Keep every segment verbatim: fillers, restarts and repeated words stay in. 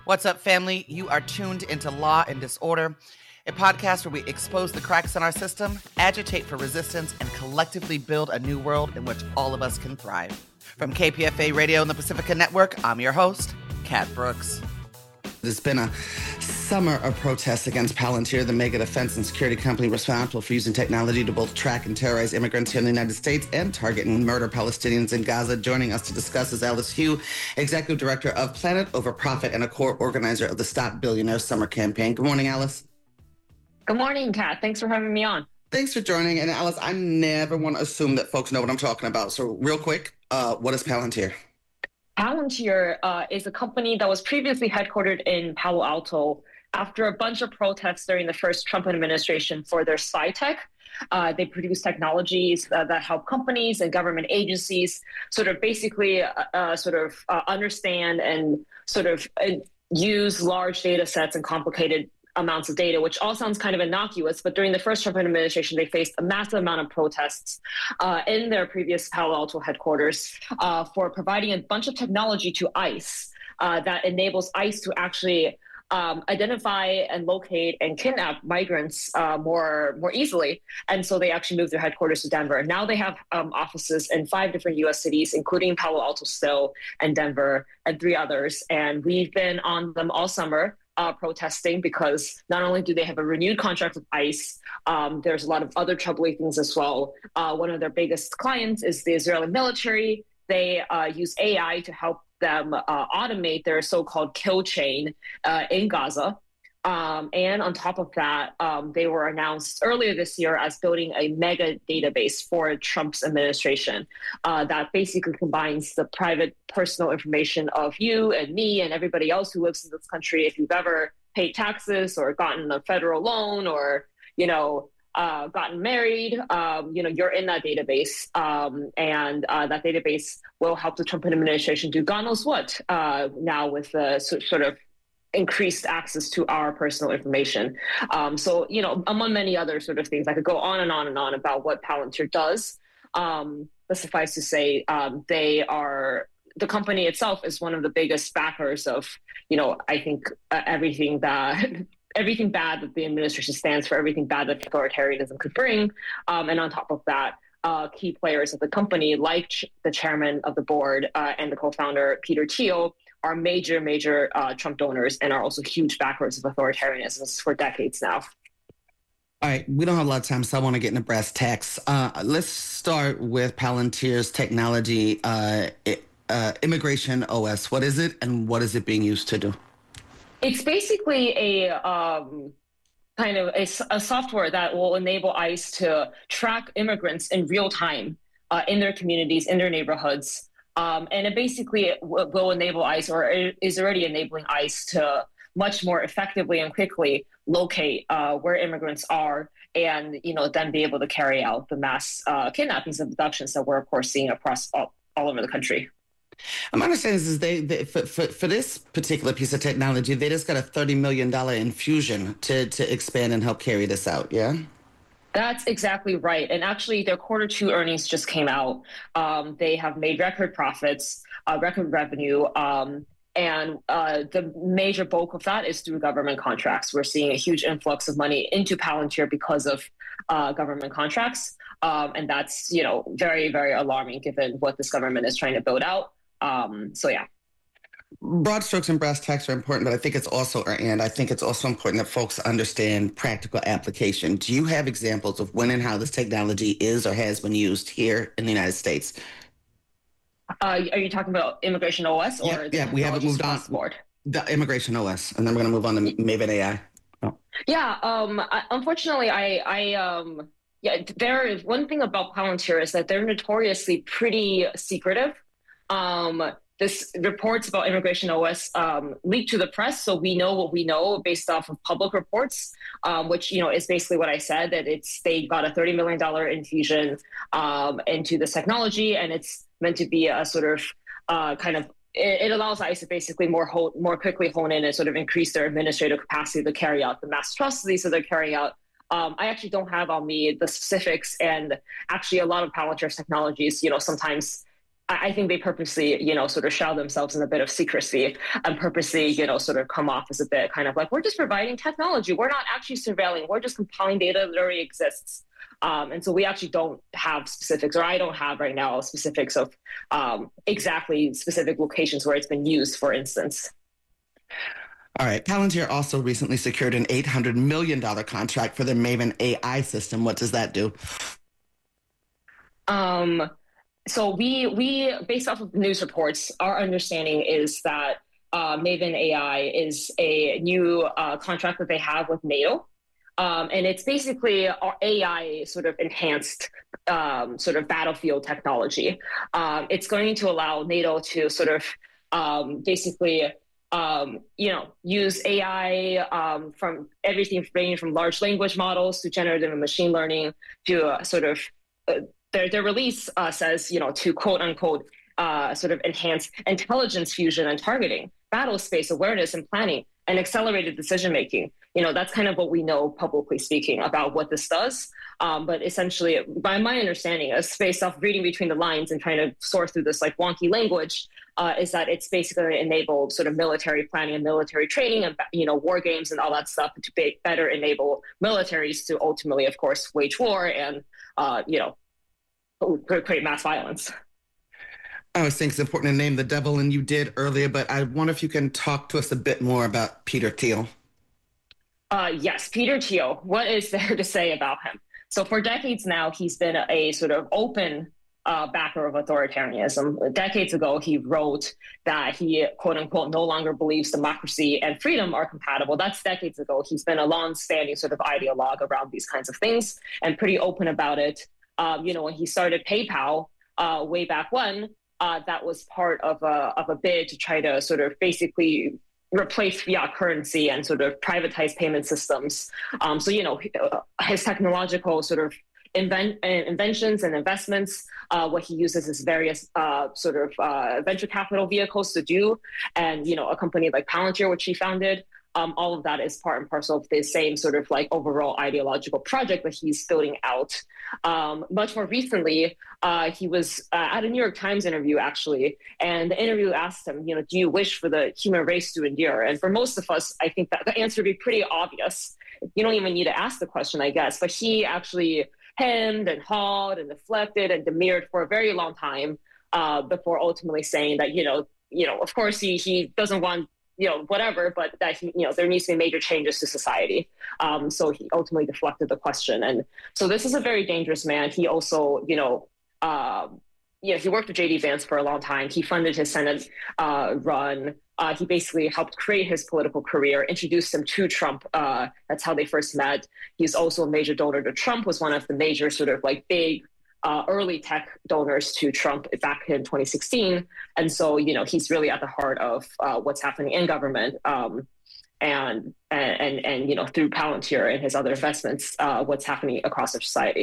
What's up, family? You are tuned into Law and Disorder, a podcast where we expose the cracks in our system, agitate for resistance, and collectively build a new world in which all of us can thrive. From K P F A Radio and the Pacifica Network, I'm your host, Kat Brooks. There's been a summer of protests against Palantir, the mega defense and security company responsible for using technology to both track and terrorize immigrants here in the United States and target and murder Palestinians in Gaza. Joining us to discuss is Alice Hu, Executive Director of Planet Over Profit and a core organizer of the Stop Billionaire Summer Campaign. Good morning, Alice. Good morning, Kat. Thanks for having me on. Thanks for joining. And Alice, I never want to assume that folks know what I'm talking about. So real quick, uh, what is Palantir? Palantir uh, is a company that was previously headquartered in Palo Alto. After a bunch of protests during the first Trump administration for their spy tech, uh, they produce technologies uh, that help companies and government agencies sort of basically uh, uh, sort of uh, understand and sort of uh, use large data sets and complicated amounts of data, which all sounds kind of innocuous, but during the first Trump administration, they faced a massive amount of protests uh, in their previous Palo Alto headquarters uh, for providing a bunch of technology to ICE uh, that enables ICE to actually um, identify and locate and kidnap migrants uh, more, more easily. And so they actually moved their headquarters to Denver. Now they have um, offices in five different U S cities, including Palo Alto still, and Denver, and three others. And we've been on them all summer. Uh, protesting because not only do they have a renewed contract with ICE, um, there's a lot of other troubling things as well. Uh, one of their biggest clients is the Israeli military. They uh, use A I to help them uh, automate their so-called kill chain uh, in Gaza. Um, and on top of that, um, they were announced earlier this year as building a mega database for Trump's administration uh, that basically combines the private personal information of you and me and everybody else who lives in this country. If you've ever paid taxes or gotten a federal loan or, you know, uh, gotten married, um, you know, you're in that database. Um, and uh, that database will help the Trump administration do God knows what uh, now with the so, sort of increased access to our personal information. Um, so, you know, among many other sort of things, I could go on and on and on about what Palantir does. Um, but suffice to say, um, they are, the company itself is one of the biggest backers of, you know, I think uh, everything that, everything bad that the administration stands for, everything bad that authoritarianism could bring. Um, and on top of that, uh, key players of the company, like ch- the chairman of the board uh, and the co-founder, Peter Thiel, are major, major uh, Trump donors and are also huge backers of authoritarianism for decades now. All right, we don't have a lot of time, so I want to get into brass tacks. Uh, let's start with Palantir's technology, uh, uh, Immigration O S. What is it, and what is it being used to do? It's basically a um, kind of a, a software that will enable ICE to track immigrants in real time uh, in their communities, in their neighborhoods. Um, and it basically will, will enable ICE, or is already enabling ICE, to much more effectively and quickly locate uh, where immigrants are, and you know then be able to carry out the mass uh, kidnappings and abductions that we're of course seeing across all, all over the country. My understanding is they, they for, for, for this particular piece of technology, they just got a thirty million dollars infusion to to expand and help carry this out. Yeah. That's exactly right. And actually, their quarter two earnings just came out. Um, they have made record profits, uh, record revenue, um, and uh, the major bulk of that is through government contracts. We're seeing a huge influx of money into Palantir because of uh, government contracts. Um, and that's, you know, very, very alarming given what this government is trying to build out. Um, so, yeah. Broad strokes and brass tacks are important, but I think it's also, and I think it's also important that folks understand practical application. Do you have examples of when and how this technology is or has been used here in the United States? Uh, are you talking about Immigration O S? Or yeah, yeah we haven't moved on. Board? The Immigration O S, and then we're going to move on to Maven A I. Oh. Yeah, um, I, unfortunately, I, I um, yeah, there is one thing about Palantir is that they're notoriously pretty secretive. Um, This reports about Immigration O S um, leaked to the press, so we know what we know based off of public reports, um, which you know is basically what I said, that it's they got a thirty million dollars infusion um, into this technology, and it's meant to be a sort of uh, kind of it, it allows ICE to basically more ho- more quickly hone in and sort of increase their administrative capacity to carry out the mass atrocities that they're carrying out. Um, I actually don't have on me the specifics, and actually a lot of Palantir's technologies, you know, sometimes I think they purposely, you know, sort of shroud themselves in a bit of secrecy and purposely, you know, sort of come off as a bit kind of like, we're just providing technology. We're not actually surveilling. We're just compiling data that already exists. Um, and so we actually don't have specifics, or I don't have right now specifics of um, exactly specific locations where it's been used, for instance. All right. Palantir also recently secured an eight hundred million dollars contract for their Maven A I system. What does that do? Um. So we, we based off of news reports, our understanding is that uh, Maven A I is a new uh, contract that they have with NATO. Um, and it's basically our A I sort of enhanced um, sort of battlefield technology. Um, it's going to allow NATO to sort of um, basically, um, you know, use A I um, from everything ranging from large language models to generative and machine learning to uh, sort of uh, Their, their release uh, says, you know, to quote unquote, uh, sort of enhance intelligence fusion and targeting, battle space awareness and planning, and accelerated decision making. You know, that's kind of what we know publicly speaking about what this does. Um, but essentially, by my understanding, as based off reading between the lines and trying to sort through this like wonky language, uh, is that it's basically enabled sort of military planning and military training and, you know, war games and all that stuff to be better enable militaries to ultimately, of course, wage war and, uh, you know, create mass violence. I always think it's important to name the devil, and you did earlier, but I wonder if you can talk to us a bit more about Peter Thiel. Uh, yes, Peter Thiel. What is there to say about him? So for decades now, he's been a sort of open uh, backer of authoritarianism. Decades ago, he wrote that he, quote unquote, no longer believes democracy and freedom are compatible. That's decades ago. He's been a long-standing sort of ideologue around these kinds of things and pretty open about it. Um, you know, when he started PayPal uh, way back when, uh, that was part of a, of a bid to try to sort of basically replace fiat currency and sort of privatize payment systems. Um, so, you know, his technological sort of invent, inventions and investments, uh, what he uses is various uh, sort of uh, venture capital vehicles to do. And, you know, a company like Palantir, which he founded, Um, all of that is part and parcel of the same sort of like overall ideological project that he's building out. Um, much more recently, uh, he was uh, at a New York Times interview, actually, and the interview asked him, you know, do you wish for the human race to endure? And for most of us, I think that the answer would be pretty obvious. You don't even need to ask the question, I guess. But he actually hemmed and hawed and deflected and demurred for a very long time uh, before ultimately saying that, you know, you know, of course, he he doesn't want, you know, whatever, but that, he, you know, there needs to be major changes to society. Um, so he ultimately deflected the question. And so this is a very dangerous man. He also, you know, uh, you know, he worked with J D Vance for a long time. He funded his Senate uh, run. Uh, he basically helped create his political career, introduced him to Trump. Uh, that's how they first met. He's also a major donor to Trump, was one of the major sort of like big Uh, early tech donors to Trump back in twenty sixteen. And so, you know, he's really at the heart of uh, what's happening in government um, and, and, and, and, you know, through Palantir and his other investments, uh, what's happening across our society.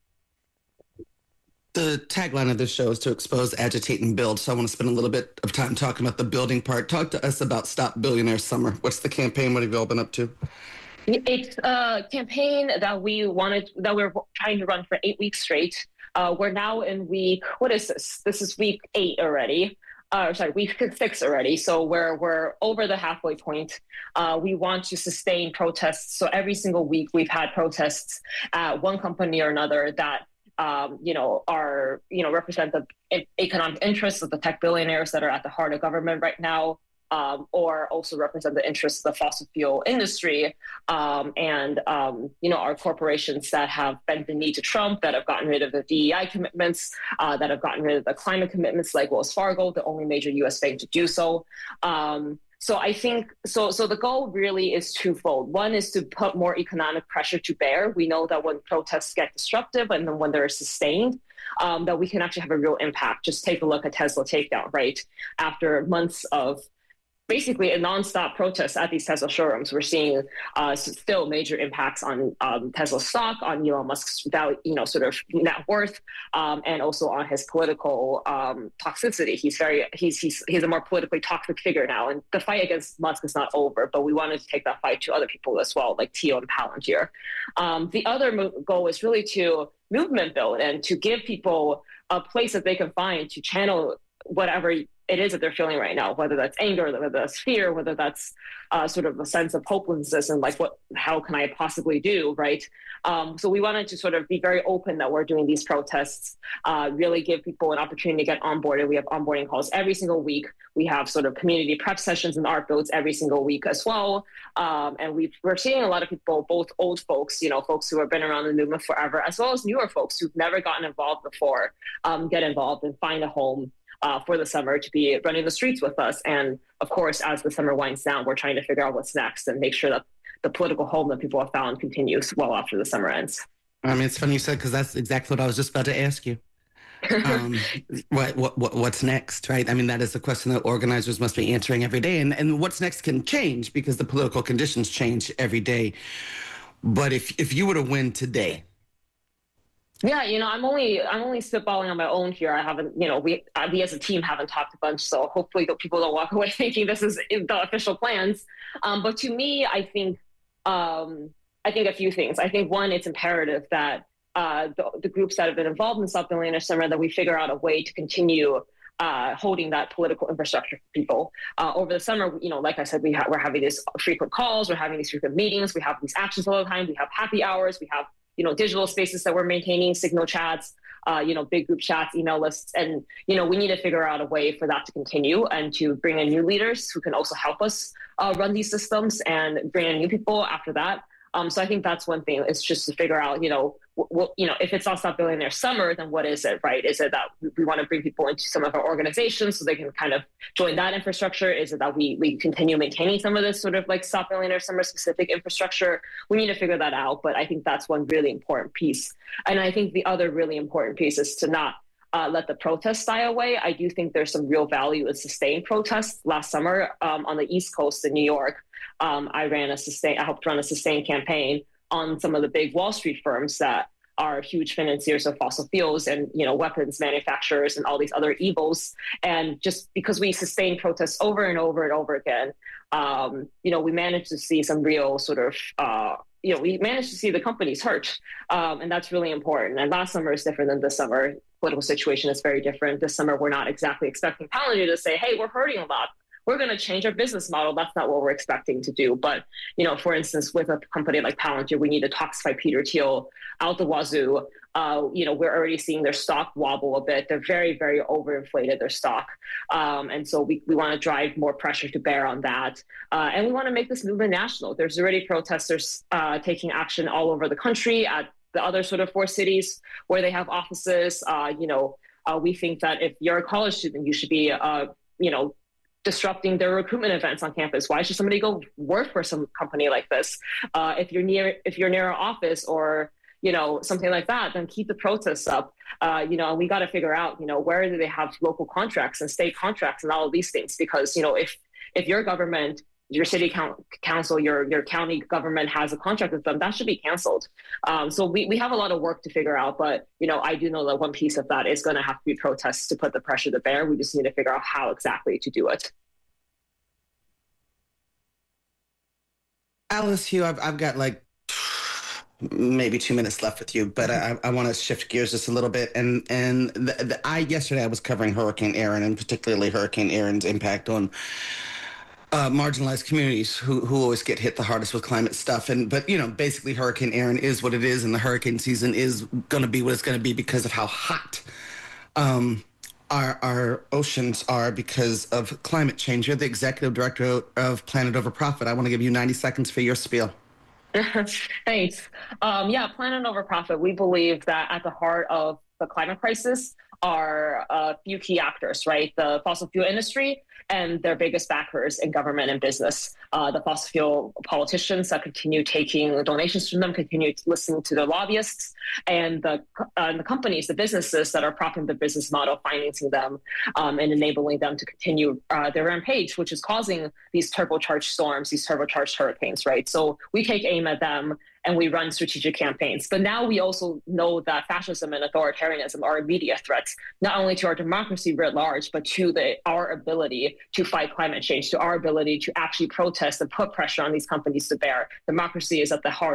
The tagline of this show is to expose, agitate, and build. So I want to spend a little bit of time talking about the building part. Talk to us about Stop Billionaire Summer. What's the campaign? What have you all been up to? It's a campaign that we wanted, that we're trying to run for eight weeks straight. Uh, we're now in week, what is this? This is week eight already. Uh, sorry, week six already. So we're we're over the halfway point. Uh, we want to sustain protests. So every single week we've had protests at one company or another that um, you know are you know represent the economic interests of the tech billionaires that are at the heart of government right now. Um, or also represent the interests of the fossil fuel industry um, and, um, you know, our corporations that have bent the knee to Trump, that have gotten rid of the D E I commitments, uh, that have gotten rid of the climate commitments like Wells Fargo, the only major U S bank to do so. Um, so I think, so so the goal really is twofold. One is to put more economic pressure to bear. We know that when protests get disruptive and then when they're sustained, um, that we can actually have a real impact. Just take a look at Tesla takedown, right? After months of basically a nonstop protest at these Tesla showrooms, we're seeing uh, still major impacts on um, Tesla stock, on Elon Musk's value, you know, sort of net worth, um, and also on his political um, toxicity. He's very he's he's he's a more politically toxic figure now, and the fight against Musk is not over. But we wanted to take that fight to other people as well, like Thiel and Palantir. Um, the other mo- goal is really to movement build and to give people a place that they can find to channel whatever it is that they're feeling right now, whether that's anger, whether that's fear, whether that's uh, sort of a sense of hopelessness and like, what, how can I possibly do, right? Um, so we wanted to sort of be very open that we're doing these protests, uh, really give people an opportunity to get onboarded. We have onboarding calls every single week. We have sort of community prep sessions and art builds every single week as well. Um, and we've, we're seeing a lot of people, both old folks, you know, folks who have been around the movement forever, as well as newer folks who've never gotten involved before, um, get involved and find a home Uh, for the summer to be running the streets with us. And of course, as the summer winds down, we're trying to figure out what's next and make sure that the political home that people have found continues well after the summer ends. I mean, it's funny you said, because that's exactly what I was just about to ask you. um, what, what, what, what's next, right? I mean, that is the question that organizers must be answering every day. And, and what's next can change because the political conditions change every day. But if, if you were to win today, Yeah, you know, I'm only I'm only spitballing on my own here. I haven't, you know, we we as a team haven't talked a bunch, so hopefully the people don't walk away thinking this is the official plans. Um, but to me, I think um, I think a few things. I think one, it's imperative that uh, the, the groups that have been involved in Stop Billionaire Summer, that we figure out a way to continue uh, holding that political infrastructure for people. Uh, over the summer, you know, like I said, we ha- we're having these frequent calls, we're having these frequent meetings, we have these actions all the time, we have happy hours, we have you know, digital spaces that we're maintaining, Signal chats, uh, you know, big group chats, email lists. And, you know, we need to figure out a way for that to continue and to bring in new leaders who can also help us uh, run these systems and bring in new people after that. Um, so I think that's one thing. It's just to figure out, you know, what, you know, if it's not Stop Billionaire Summer, then what is it, right? Is it that we want to bring people into some of our organizations so they can kind of join that infrastructure? Is it that we we continue maintaining some of this sort of like Stop Billionaire Summer specific infrastructure? We need to figure that out. But I think that's one really important piece. And I think the other really important piece is to not uh, let the protests die away. I do think there's some real value in sustained protests. Last summer um, on the East Coast in New York, um, I ran a sustain. I helped run a sustained campaign on some of the big Wall Street firms that are huge financiers of fossil fuels and, you know, weapons manufacturers and all these other evils. And just because we sustain protests over and over and over again, um, you know, we managed to see some real sort of, uh, you know, we managed to see the companies hurt. Um, and that's really important. And last summer is different than this summer. Political situation is very different. This summer, we're not exactly expecting Palantir to say, hey, we're hurting a lot. We're going to change our business model. That's not what we're expecting to do. But, you know, for instance, with a company like Palantir, we need to toxify Peter Thiel out the wazoo. Uh, you know, we're already seeing their stock wobble a bit. They're very, very overinflated, their stock. Um, and so we, we want to drive more pressure to bear on that. Uh, and we want to make this movement national. There's already protesters uh, taking action all over the country at the other sort of four cities where they have offices. Uh, you know, uh, we think that if you're a college student, you should be, uh, you know, disrupting their recruitment events on campus. Why should somebody go work for some company like this? Uh, if you're near, if you're near our office or, you know, something like that, then keep the protests up. Uh, you know, and we got to figure out, you know, where do they have local contracts and state contracts and all of these things? Because, you know, if, if your government, your city council, your, your county government has a contract with them, that should be canceled. Um, so we, we have a lot of work to figure out, but, you know, I do know that one piece of that is going to have to be protests to put the pressure to bear. We just need to figure out how exactly to do it. Alice Hu, I've, I've got like maybe two minutes left with you, but I, I want to shift gears just a little bit. And and the, the, I yesterday I was covering Hurricane Erin, and particularly Hurricane Erin's impact on uh, marginalized communities who who always get hit the hardest with climate stuff. And but you know, basically Hurricane Erin is what it is, and the hurricane season is going to be what it's going to be because of how hot um, our our oceans are because of climate change. You're the executive director of Planet Over Profit. I want to give you ninety seconds for your spiel. Thanks. Um, yeah, Planet Over Profit. We believe that at the heart of the climate crisis are a few key actors, right? The fossil fuel industry and their biggest backers in government and business. Uh, the fossil fuel politicians that continue taking donations from them, continue listening to their lobbyists, and the, uh, and the companies, the businesses that are propping the business model, financing them um, and enabling them to continue uh, their rampage, which is causing these turbocharged storms, these turbocharged hurricanes, right? So we take aim at them and we run strategic campaigns. But now we also know that fascism and authoritarianism are immediate threats, not only to our democracy writ large, but to the, our ability to fight climate change, to our ability to actually protest and put pressure on these companies to bear. Democracy is at the heart of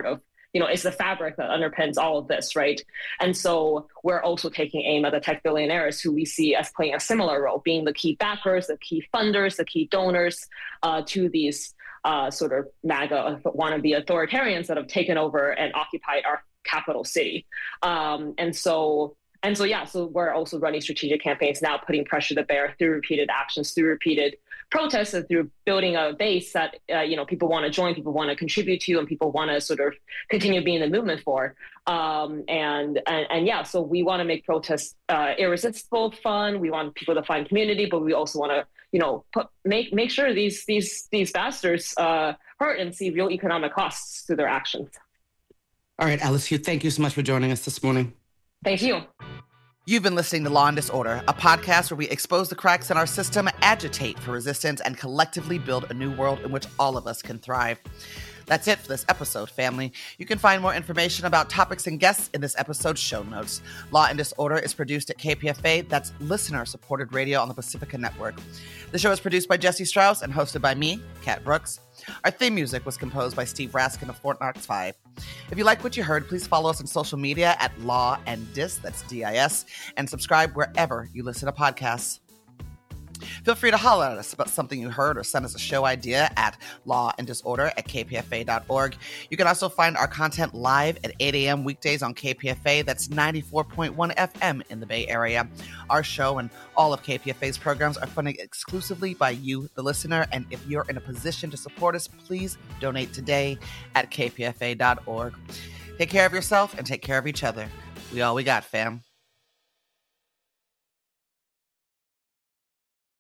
you know, is the fabric that underpins all of this, right? And so we're also taking aim at the tech billionaires who we see as playing a similar role, being the key backers, the key funders, the key donors uh, to these uh, sort of MAGA wannabe authoritarians that have taken over and occupied our capital city. Um, and so And so, yeah, so we're also running strategic campaigns now, putting pressure to bear through repeated actions, through repeated protests, and through building a base that, uh, you know, people want to join, people want to contribute to, and people want to sort of continue being in the movement for. Um, and, and, and yeah, so we want to make protests uh, irresistible, fun. We want people to find community, but we also want to, you know, put, make make sure these these these bastards uh, hurt and see real economic costs to their actions. All right, Alice Hu, thank you so much for joining us this morning. Thank you. You've been listening to Law and Disorder, a podcast where we expose the cracks in our system, agitate for resistance, and collectively build a new world in which all of us can thrive. That's it for this episode, family. You can find more information about topics and guests in this episode's show notes. Law and Disorder is produced at K P F A, that's listener-supported radio on the Pacifica Network. The show is produced by Jesse Strauss and hosted by me, Kat Brooks. Our theme music was composed by Steve Raskin of Fort Knox five. If you like what you heard, please follow us on social media at Law and Dis, that's D I S, and subscribe wherever you listen to podcasts. Feel free to holler at us about something you heard or send us a show idea at law and disorder at k p f a dot org. You can also find our content live at eight a.m. weekdays on K P F A. That's ninety-four point one F M in the Bay Area. Our show and all of K P F A's programs are funded exclusively by you, the listener. And if you're in a position to support us, please donate today at k p f a dot org. Take care of yourself and take care of each other. We all we got, fam.